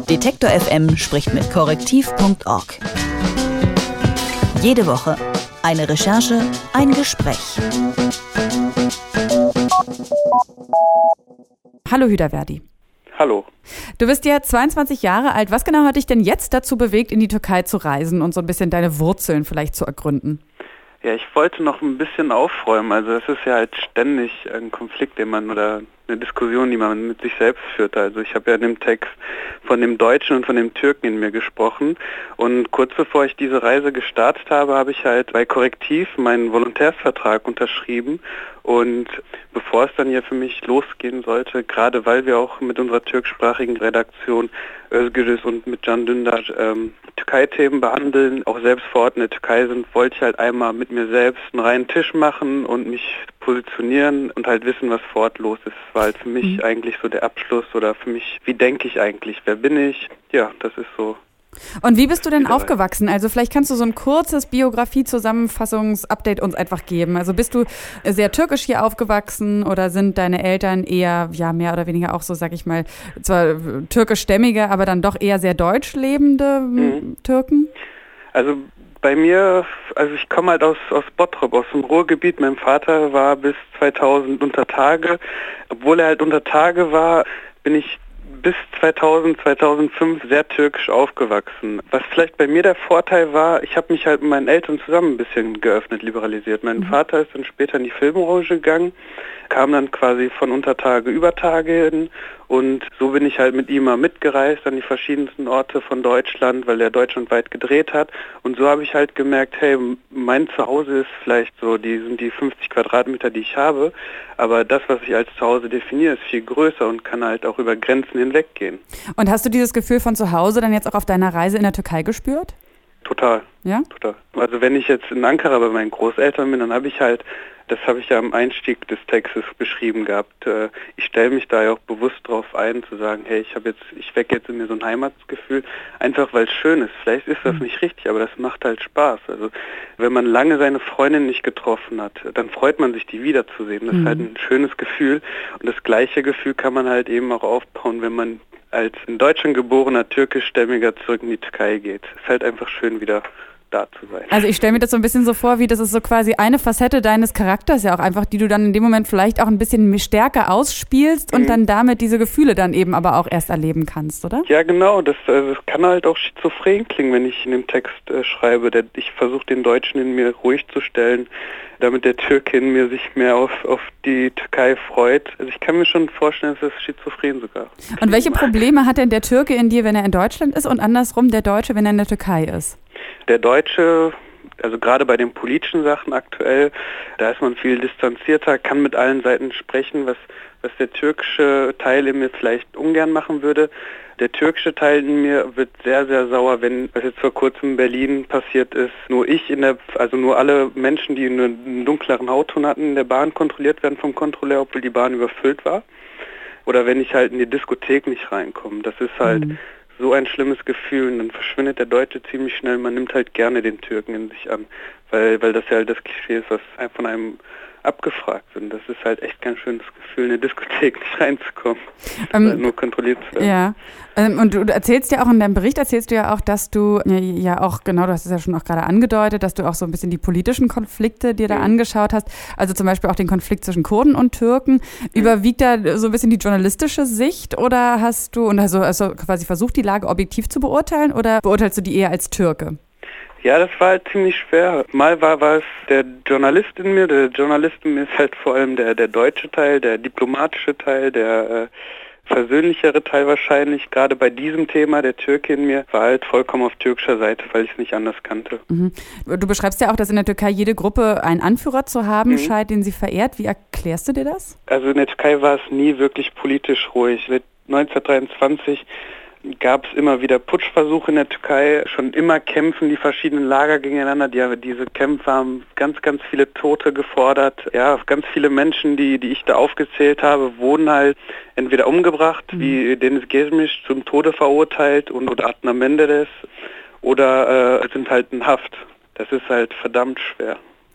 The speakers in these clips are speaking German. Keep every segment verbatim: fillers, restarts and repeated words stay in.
Detektor F M spricht mit korrektiv punkt org. Jede Woche eine Recherche, ein Gespräch. Hallo Hüdaverdi. Hallo. Du bist ja zweiundzwanzig Jahre alt. Was genau hat dich denn jetzt dazu bewegt, in die Türkei zu reisen und so ein bisschen deine Wurzeln vielleicht zu ergründen? Ja, ich wollte noch ein bisschen aufräumen. Also es ist ja halt ständig ein Konflikt, den man oder eine Diskussion, die man mit sich selbst führt. Also ich habe ja in dem Text von dem Deutschen und von dem Türken in mir gesprochen. Und kurz bevor ich diese Reise gestartet habe, habe ich halt bei Korrektiv meinen Volontärsvertrag unterschrieben. Und bevor es dann hier für mich losgehen sollte, gerade weil wir auch mit unserer türkischsprachigen Redaktion Özgürüz und mit Can Dündar ähm, Türkei-Themen behandeln, auch selbst vor Ort in der Türkei sind, wollte ich halt einmal mit mir selbst einen reinen Tisch machen und mich positionieren und halt wissen, was vor Ort los ist. Das war halt für mich mhm. eigentlich so der Abschluss oder für mich, wie denke ich eigentlich, wer bin ich? Ja, das ist so. Und wie bist du denn aufgewachsen? Also vielleicht kannst du so ein kurzes Biografie-Zusammenfassungs-Update uns einfach geben. Also bist du sehr türkisch hier aufgewachsen oder sind deine Eltern eher, ja, mehr oder weniger auch so, sag ich mal, zwar türkischstämmige, aber dann doch eher sehr deutsch lebende mhm. Türken? Also bei mir, also ich komme halt aus, aus Bottrop, aus dem Ruhrgebiet. Mein Vater war bis zweitausend unter Tage. Obwohl er halt unter Tage war, bin ich bis zweitausend, zweitausendfünf sehr türkisch aufgewachsen. Was vielleicht bei mir der Vorteil war, ich habe mich halt mit meinen Eltern zusammen ein bisschen geöffnet, liberalisiert. Mein mhm. Vater ist dann später in die Filmbranche gegangen, kam dann quasi von Untertage über Tage hin und so bin ich halt mit ihm mal mitgereist an die verschiedensten Orte von Deutschland, weil er deutschlandweit gedreht hat und so habe ich halt gemerkt, hey, mein Zuhause ist vielleicht so, die sind die fünfzig Quadratmeter, die ich habe, aber das, was ich als Zuhause definiere, ist viel größer und kann halt auch über Grenzen hinweggehen. Und hast du dieses Gefühl von zu Hause dann jetzt auch auf deiner Reise in der Türkei gespürt? Total. Ja? Total. Also wenn ich jetzt in Ankara bei meinen Großeltern bin, dann habe ich halt, das habe ich ja am Einstieg des Textes beschrieben gehabt, ich stelle mich da ja auch bewusst drauf ein, zu sagen, hey, ich habe jetzt, ich wecke jetzt in mir so ein Heimatsgefühl, einfach weil es schön ist. Vielleicht ist das mhm. nicht richtig, aber das macht halt Spaß. Also wenn man lange seine Freundin nicht getroffen hat, dann freut man sich, die wiederzusehen. Das mhm. ist halt ein schönes Gefühl und das gleiche Gefühl kann man halt eben auch aufbauen, wenn man als in Deutschland geborener türkischstämmiger zurück in die Türkei geht. Es ist halt einfach schön, wieder da zu sein. Also ich stelle mir das so ein bisschen so vor, wie das ist so quasi eine Facette deines Charakters ja auch einfach, die du dann in dem Moment vielleicht auch ein bisschen stärker ausspielst und mhm. dann damit diese Gefühle dann eben aber auch erst erleben kannst, oder? Ja, genau. Das, also das kann halt auch schizophren klingen, wenn ich in dem Text äh, schreibe. Der, ich versuche den Deutschen in mir ruhig zu stellen, damit der Türke in mir sich mehr auf, auf die Türkei freut. Also ich kann mir schon vorstellen, dass das schizophren sogar. Und welche Probleme hat denn der Türke in dir, wenn er in Deutschland ist und andersrum der Deutsche, wenn er in der Türkei ist? Der Deutsche, also gerade bei den politischen Sachen aktuell, da ist man viel distanzierter, kann mit allen Seiten sprechen, was, was der türkische Teil in mir vielleicht ungern machen würde. Der türkische Teil in mir wird sehr, sehr sauer, wenn, was jetzt vor kurzem in Berlin passiert ist, nur ich in der, also nur alle Menschen, die einen dunkleren Hautton hatten, in der Bahn kontrolliert werden vom Kontrolleur, obwohl die Bahn überfüllt war. Oder wenn ich halt in die Diskothek nicht reinkomme. Das ist halt mhm. so ein schlimmes Gefühl und dann verschwindet der Deutsche ziemlich schnell. Man nimmt halt gerne den Türken in sich an, weil, weil das ja halt das Klischee ist, was von einem abgefragt wird. Und das ist halt echt kein schönes Gefühl, in eine Diskothek nicht reinzukommen, ähm, halt nur kontrolliert zu werden. Ja, ähm, und du erzählst ja auch in deinem Bericht, erzählst du ja auch, dass du ja, ja auch, genau, du hast es ja schon auch gerade angedeutet, dass du auch so ein bisschen die politischen Konflikte dir da mhm. angeschaut hast, also zum Beispiel auch den Konflikt zwischen Kurden und Türken. Mhm. Überwiegt da so ein bisschen die journalistische Sicht oder hast du, und also, also quasi versucht, die Lage objektiv zu beurteilen oder beurteilst du die eher als Türke? Ja, das war halt ziemlich schwer. Mal war, war es der Journalist in mir, der Journalist in mir ist halt vor allem der, der deutsche Teil, der diplomatische Teil, der äh, versöhnlichere Teil wahrscheinlich. Gerade bei diesem Thema, der Türke in mir, war halt vollkommen auf türkischer Seite, weil ich es nicht anders kannte. Mhm. Du beschreibst ja auch, dass in der Türkei jede Gruppe einen Anführer zu haben mhm. scheint, den sie verehrt. Wie erklärst du dir das? Also in der Türkei war es nie wirklich politisch ruhig. Seit neunzehnhundertdreiundzwanzig gab es immer wieder Putschversuche in der Türkei, schon immer kämpfen die verschiedenen Lager gegeneinander. Die, diese Kämpfe haben ganz, ganz viele Tote gefordert. Ja, ganz viele Menschen, die, die ich da aufgezählt habe, wurden halt entweder umgebracht, mhm. wie Deniz Gezmiş zum Tode verurteilt und oder Adnan Menderes oder äh, sind halt in Haft. Das ist halt verdammt schwer.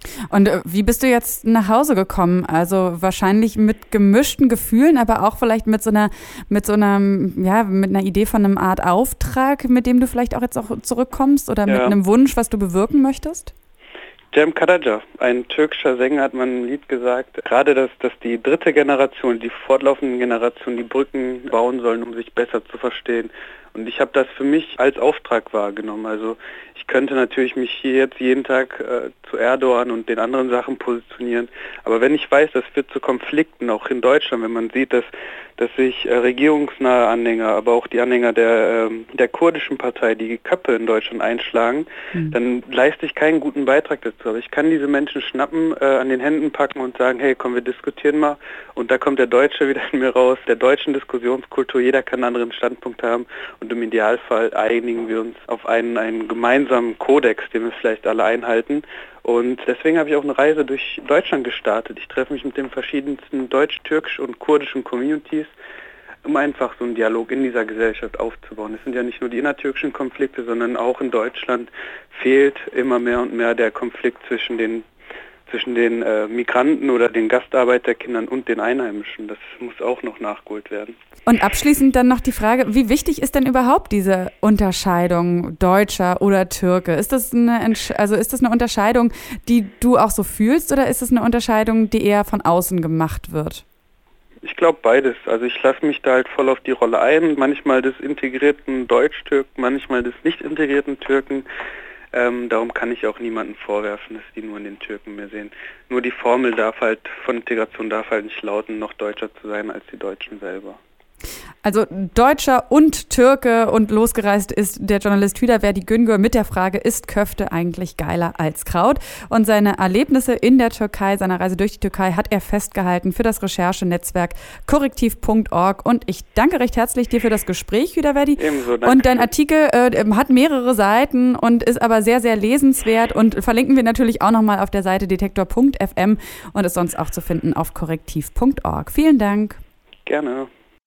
Und wie bist du jetzt nach Hause gekommen? Also wahrscheinlich mit gemischten Gefühlen, aber auch vielleicht mit so einer, mit so einer, ja, mit einer Idee von einem Art Auftrag, mit dem du vielleicht auch jetzt auch zurückkommst oder ja. mit einem Wunsch, was du bewirken möchtest? Cem Karaca, ein türkischer Sänger, hat man ein Lied gesagt, gerade dass, dass die dritte Generation, die fortlaufenden Generationen die Brücken bauen sollen, um sich besser zu verstehen. Und ich habe das für mich als Auftrag wahrgenommen. Also ich könnte natürlich mich hier jetzt jeden Tag äh, zu Erdogan und den anderen Sachen positionieren. Aber wenn ich weiß, das führt zu Konflikten, auch in Deutschland, wenn man sieht, dass, dass sich äh, regierungsnahe Anhänger, aber auch die Anhänger der, äh, der kurdischen Partei die Köpfe in Deutschland einschlagen, mhm. dann leiste ich keinen guten Beitrag dazu. Aber ich kann diese Menschen schnappen, äh, an den Händen packen und sagen, hey, komm, wir diskutieren mal. Und da kommt der Deutsche wieder in mir raus, der deutschen Diskussionskultur. Jeder kann einen anderen Standpunkt haben. Und im Idealfall einigen wir uns auf einen, einen gemeinsamen Kodex, den wir vielleicht alle einhalten. Und deswegen habe ich auch eine Reise durch Deutschland gestartet. Ich treffe mich mit den verschiedensten deutsch-türkischen und kurdischen Communities, um einfach so einen Dialog in dieser Gesellschaft aufzubauen. Es sind ja nicht nur die innertürkischen Konflikte, sondern auch in Deutschland fehlt immer mehr und mehr der Konflikt zwischen den zwischen den äh, Migranten oder den Gastarbeiterkindern und den Einheimischen. Das muss auch noch nachgeholt werden. Und abschließend dann noch die Frage, wie wichtig ist denn überhaupt diese Unterscheidung Deutscher oder Türke? Ist das eine, also ist das eine Unterscheidung, die du auch so fühlst, oder ist das eine Unterscheidung, die eher von außen gemacht wird? Ich glaube beides. Also ich lasse mich da halt voll auf die Rolle ein. Manchmal des integrierten Deutsch-Türken, manchmal des nicht integrierten Türken. Ähm, darum kann ich auch niemandem vorwerfen, dass die nur in den Türken mehr sehen. Nur die Formel darf halt von Integration darf halt nicht lauten, noch deutscher zu sein als die Deutschen selber. Also Deutscher und Türke, und losgereist ist der Journalist Hüdaverdi Güngör mit der Frage, ist Köfte eigentlich geiler als Kraut? Und seine Erlebnisse in der Türkei, seine Reise durch die Türkei, hat er festgehalten für das Recherchenetzwerk korrektiv punkt org. Und ich danke recht herzlich dir für das Gespräch, Hüdaverdi. Ebenso, danke. Und dein Artikel äh, hat mehrere Seiten und ist aber sehr, sehr lesenswert, und verlinken wir natürlich auch nochmal auf der Seite detektor punkt f m und ist sonst auch zu finden auf korrektiv punkt org. Vielen Dank. Gerne.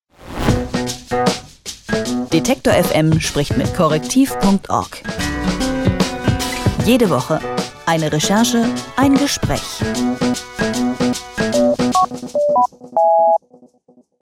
Detektor F M spricht mit korrektiv punkt org. Jede Woche eine Recherche, ein Gespräch.